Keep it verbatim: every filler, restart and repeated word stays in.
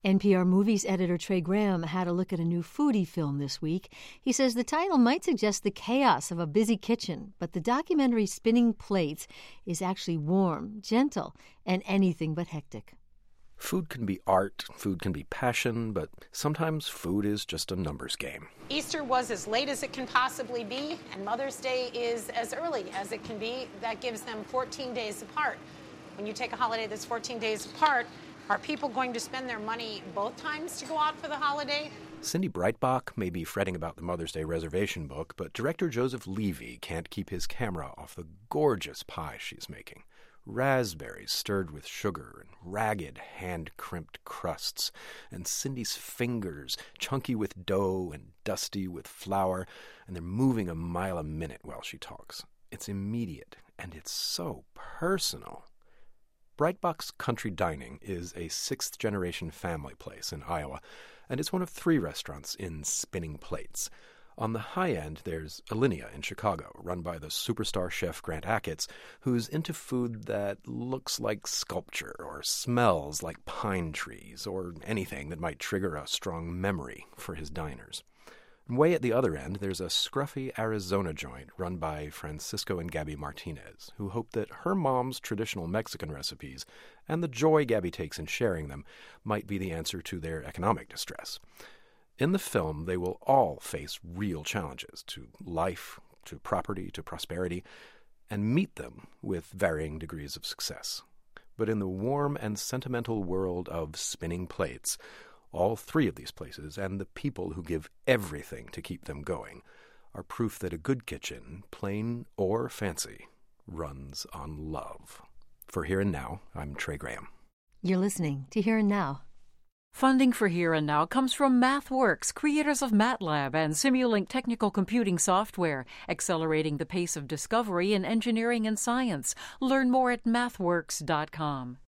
N P R Movies editor Trey Graham had a look at a new foodie film this week. He says the title might suggest the chaos of a busy kitchen, but the documentary Spinning Plates is actually warm, gentle, and anything but hectic. Food can be art, food can be passion, but sometimes food is just a numbers game. Easter was as late as it can possibly be, and Mother's Day is as early as it can be. That gives them fourteen days apart. When you take a holiday that's fourteen days apart, are people going to spend their money both times to go out for the holiday? Cindy Breitbach may be fretting about the Mother's Day reservation book, but director Joseph Levy can't keep his camera off the gorgeous pie she's making. Raspberries stirred with sugar and ragged, hand-crimped crusts, and Cindy's fingers chunky with dough and dusty with flour, and they're moving a mile a minute while she talks. It's immediate, and it's so personal. Breitbach's Country Dining is a sixth-generation family place in Iowa, and it's one of three restaurants in Spinning Plates. On the high end, there's Alinea in Chicago, run by the superstar chef Grant Achatz, who's into food that looks like sculpture or smells like pine trees or anything that might trigger a strong memory for his diners. Way at the other end, there's a scruffy Arizona joint run by Francisco and Gabby Martinez, who hope that her mom's traditional Mexican recipes and the joy Gabby takes in sharing them might be the answer to their economic distress. In the film, they will all face real challenges to life, to property, to prosperity, and meet them with varying degrees of success. But in the warm and sentimental world of Spinning Plates, all three of these places, and the people who give everything to keep them going, are proof that a good kitchen, plain or fancy, runs on love. For Here and Now, I'm Trey Graham. You're listening to Here and Now. Funding for Here and Now comes from MathWorks, creators of MATLAB and Simulink technical computing software, accelerating the pace of discovery in engineering and science. Learn more at mathworks dot com.